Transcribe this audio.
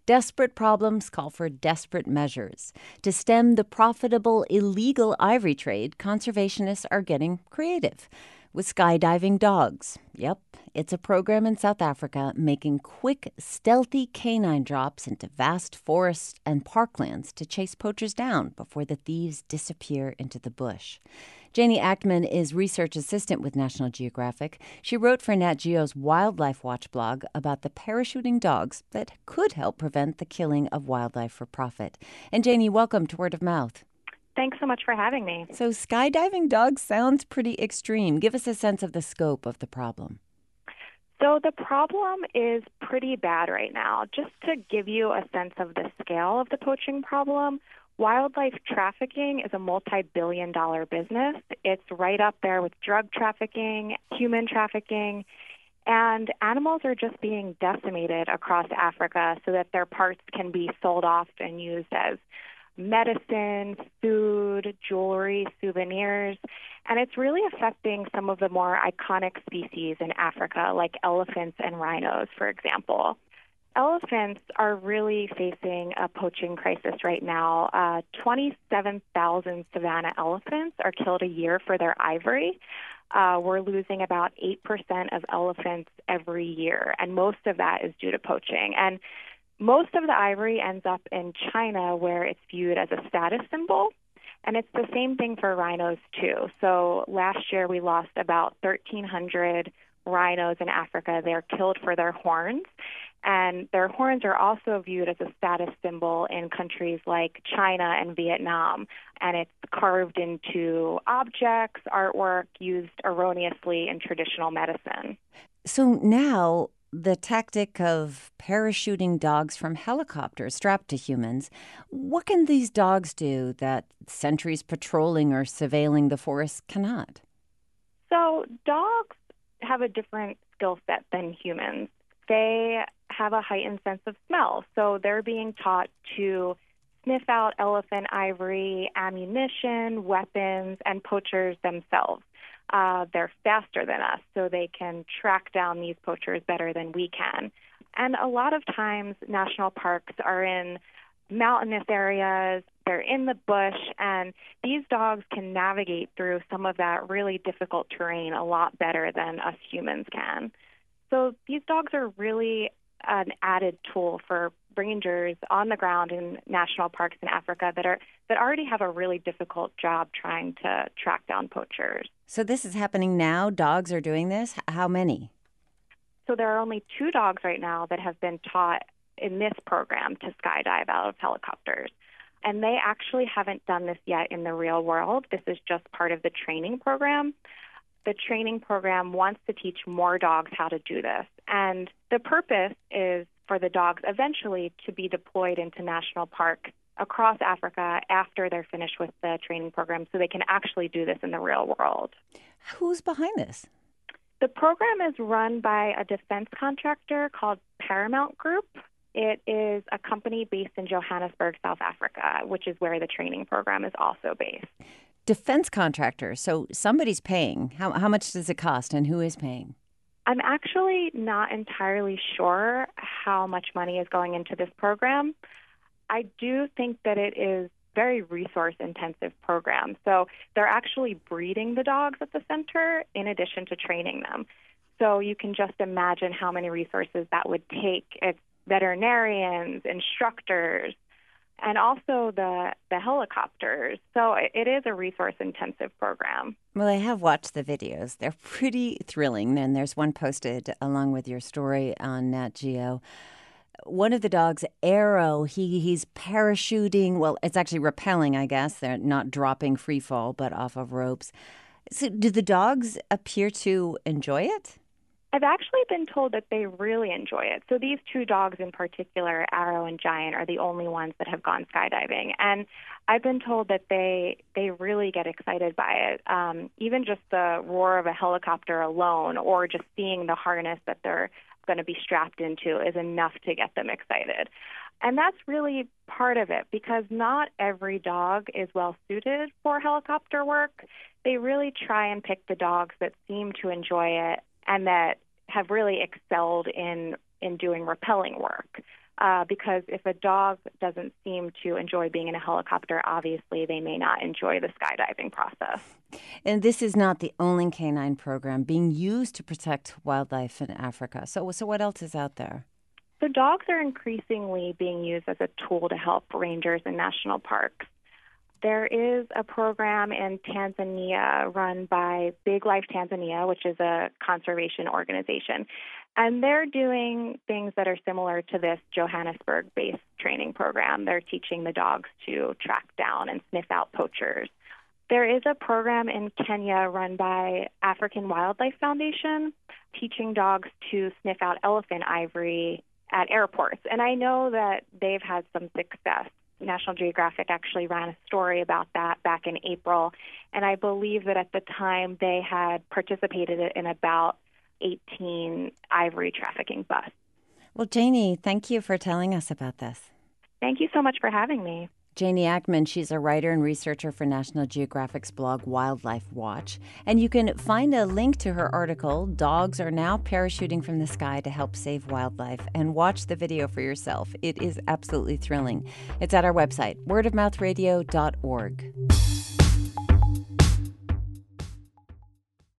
Desperate problems call for desperate measures. To stem the profitable illegal ivory trade, conservationists are getting creative with skydiving dogs. Yep, it's a program in South Africa making quick, stealthy canine drops into vast forests and parklands to chase poachers down before the thieves disappear into the bush. Janie Ackman is research assistant with National Geographic. She wrote for Nat Geo's Wildlife Watch blog about the parachuting dogs that could help prevent the killing of wildlife for profit. And Janie, welcome to Word of Mouth. Thanks so much for having me. So skydiving dogs sounds pretty extreme. Give us a sense of the scope of the problem. So the problem is pretty bad right now. Just to give you a sense of the scale of the poaching problem, wildlife trafficking is a multi-billion-dollar business. It's right up there with drug trafficking, human trafficking, and animals are just being decimated across Africa so that their parts can be sold off and used as medicine, food, jewelry, souvenirs, and it's really affecting some of the more iconic species in Africa, like elephants and rhinos, for example. Elephants are really facing a poaching crisis right now. 27,000 savanna elephants are killed a year for their ivory. We're losing about 8% of elephants every year, and most of that is due to poaching. And most of the ivory ends up in China, where it's viewed as a status symbol, and it's the same thing for rhinos, too. So last year we lost about 1,300 rhinos in Africa. They're killed for their horns, and their horns are also viewed as a status symbol in countries like China and Vietnam, and it's carved into objects, artwork used erroneously in traditional medicine. So now the tactic of parachuting dogs from helicopters strapped to humans, what can these dogs do that sentries patrolling or surveilling the forest cannot? So dogs have a different skill set than humans. They have a heightened sense of smell, so they're being taught to sniff out elephant ivory, ammunition, weapons, and poachers themselves. They're faster than us, so they can track down these poachers better than we can. And a lot of times, national parks are in mountainous areas, they're in the bush, and these dogs can navigate through some of that really difficult terrain a lot better than us humans can. So these dogs are really an added tool for rangers on the ground in national parks in Africa that already have a really difficult job trying to track down poachers. So this is happening now? Dogs are doing this? How many? So there are only 2 dogs right now that have been taught in this program to skydive out of helicopters. And they actually haven't done this yet in the real world. This is just part of the training program. The training program wants to teach more dogs how to do this. And the purpose is for the dogs eventually to be deployed into national parks across Africa after they're finished with the training program so they can actually do this in the real world. Who's behind this? The program is run by a defense contractor called Paramount Group. It is a company based in Johannesburg, South Africa, which is where the training program is also based. Defense contractor. So somebody's paying. How much does it cost and who is paying? I'm actually not entirely sure how much money is going into this program. I do think that it is very resource-intensive program. So they're actually breeding the dogs at the center in addition to training them. So you can just imagine how many resources that would take. It's veterinarians, instructors, and also the helicopters. So it is a resource-intensive program. Well, I have watched the videos. They're pretty thrilling, and there's one posted along with your story on Nat Geo. One of the dogs, Arrow, he's parachuting. Well, it's actually rappelling, I guess. They're not dropping free fall, but off of ropes. So do the dogs appear to enjoy it? I've actually been told that they really enjoy it. So these 2 dogs in particular, Arrow and Giant, are the only ones that have gone skydiving. And I've been told that they really get excited by it. Even just the roar of a helicopter alone or just seeing the harness that they're going to be strapped into is enough to get them excited. And that's really part of it because not every dog is well suited for helicopter work. They really try and pick the dogs that seem to enjoy it and that have really excelled in doing rappelling work. because if a dog doesn't seem to enjoy being in a helicopter, obviously they may not enjoy the skydiving process. And this is not the only canine program being used to protect wildlife in Africa. So what else is out there? So dogs are increasingly being used as a tool to help rangers in national parks. There is a program in Tanzania run by Big Life Tanzania, which is a conservation organization. And they're doing things that are similar to this Johannesburg-based training program. They're teaching the dogs to track down and sniff out poachers. There is a program in Kenya run by African Wildlife Foundation teaching dogs to sniff out elephant ivory at airports. And I know that they've had some success. National Geographic actually ran a story about that back in April. And I believe that at the time they had participated in about 18 ivory trafficking busts. Well, Janie, thank you for telling us about this. Thank you so much for having me. Janie Ackman, she's a writer and researcher for National Geographic's blog Wildlife Watch. And you can find a link to her article, Dogs Are Now Parachuting from the Sky to Help Save Wildlife, and watch the video for yourself. It is absolutely thrilling. It's at our website, wordofmouthradio.org.